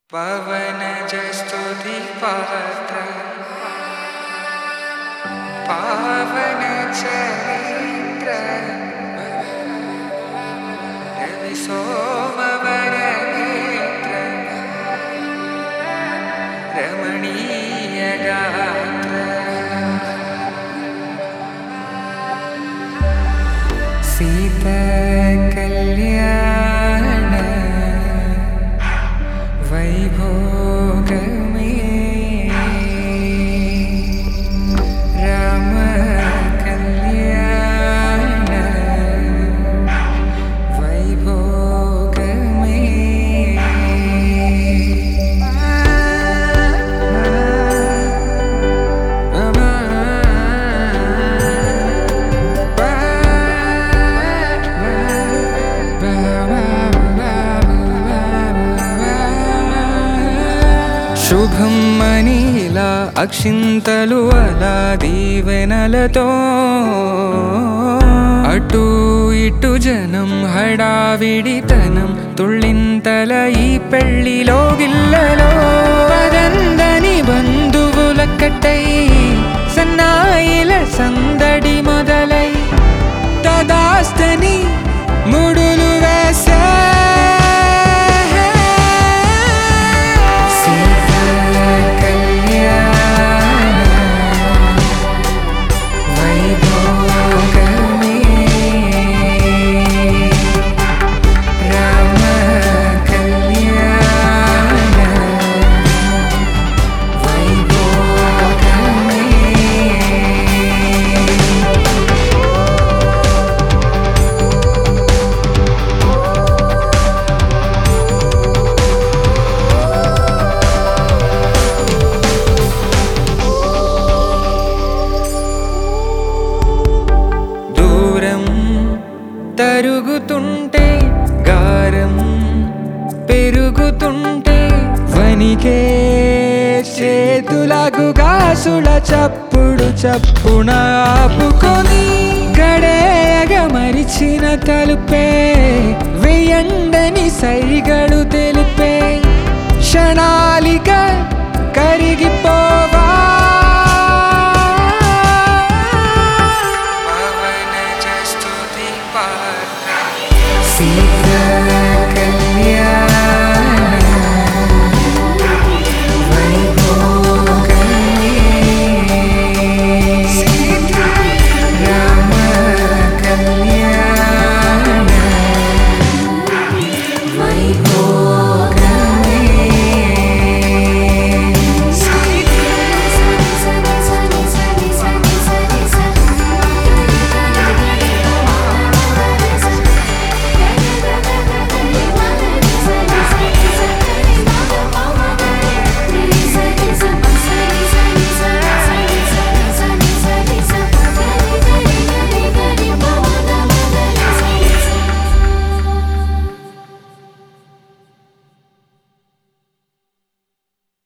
పవనజ స్తుతి పాత్ర పావన చరిత్ర రవి సోమవర నేత్ర రమణీయ గాత్ర సీత కళ్యాణ వైభోగమే రామ కళ్యాణ వైభోగమే శుభం మనీలా అక్షింతలు అలా దీవెనలతో అటు ఇటు జనం హడావిడితనం తుళ్ళింతల ఈ పెళ్లిలో గిల్లలో పదందని బంధువుల కట్టై సన్నాయిల సందడి మొదలై తదాస్తని ముడులు వేసే తరుగుతుంటే గారం పెరుగుతుంటే వనికే చేతులకు గాసుల చప్పుడు చప్పున ఆపుకొని గడేయగ మరిచిన తలుపే వేయండని సైగడు తెలిపే క్షణా